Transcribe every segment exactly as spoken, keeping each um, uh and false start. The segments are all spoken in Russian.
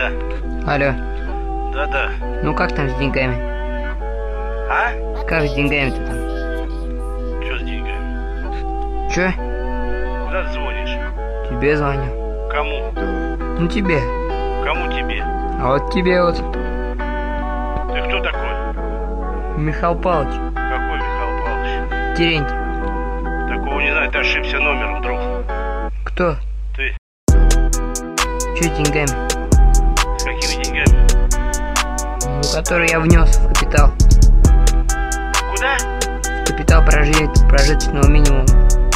Да. Алло. Да-да. Ну как там с деньгами? А? Как с деньгами-то там? Чё с деньгами? Чё? Куда ты звонишь? Тебе звоню. Кому? Ну тебе. Кому тебе? А вот тебе вот. Ты кто такой? Михаил Павлович. Какой Михаил Павлович? Терентьев. Такого не знаю, ты ошибся номером, друг. Кто? Ты. Чё с деньгами? С какими деньгами? Ну, которые я внес в капитал. Куда? В капитал прожи... прожиточного минимума.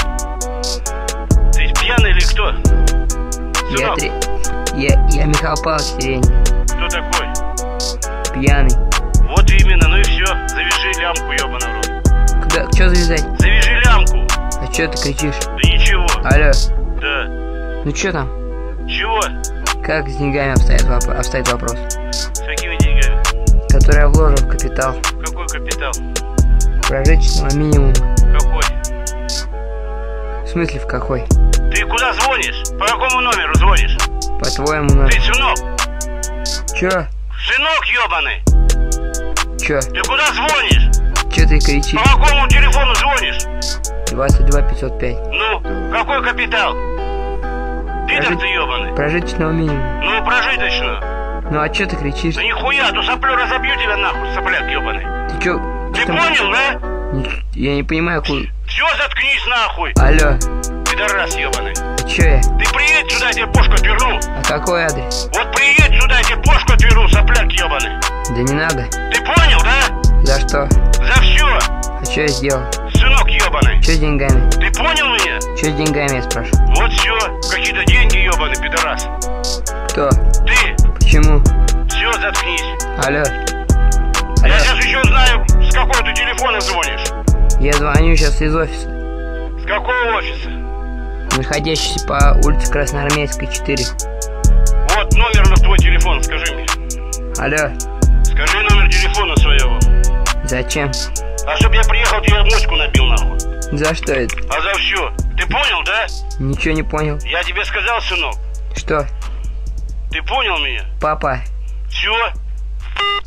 Ты пьяный или кто? Я, Сынок, три... я, я Михаил Павлович Терентьев. кто такой? Пьяный. Вот именно, ну и все. Завяжи лямку, ёбаный в рот. Куда? Чё завязать? Завяжи лямку. А чё ты кричишь? Да ничего. Алло. Да. Ну чё там? Чего? Как с деньгами обстоит, воп... обстоит вопрос? С какими деньгами? Который я вложил в капитал. Какой капитал? Прожиточного минимума. Какой? В смысле в какой? Ты куда звонишь? По какому номеру звонишь? По-твоему, на... Ты сынок? Чё? Сынок ёбаный! Чё? Ты куда звонишь? Чё ты кричишь? По какому телефону звонишь? двадцать два пятьсот пять. Ну, какой капитал? Пидор Прожит... ты ёбаный. Прожиточного минимума. Ну, прожиточно. Ну а чё ты кричишь? Да нихуя, то соплю разобью тебя нахуй, сопляк ёбаный. Ты чё? Ты Что там? понял, да? Не- Я не понимаю, куда... Все, заткнись нахуй, Алло, пидорас ёбаный. а чё я? Ты приедь сюда, я тебе бошку отверну. А какой адрес? Вот приедь сюда, я тебе бошку отверну, сопляк ёбаный. Да не надо. Ты понял, да? За что? За все, А чё я сделал? сынок ёбаный. Чё с деньгами? Ты понял меня? Чё с деньгами, я спрашиваю? Вот все, какие-то деньги ёбаный, пидорас. Кто? Ты, Почему? все, заткнись. Алло. Я Алло. сейчас еще знаю, с какого ты телефона звонишь. Я звоню сейчас из офиса, С какого офиса? находящийся по улице Красноармейской, четыре. Вот номер на твой телефон, скажи мне. Алло. Скажи номер телефона своего. Зачем? А чтоб я приехал, тебе моську набил нахуй. За что это? А за все. Ты понял, да? Ничего не понял. Я тебе сказал, сынок. Что? Ты понял меня? Папа. Все.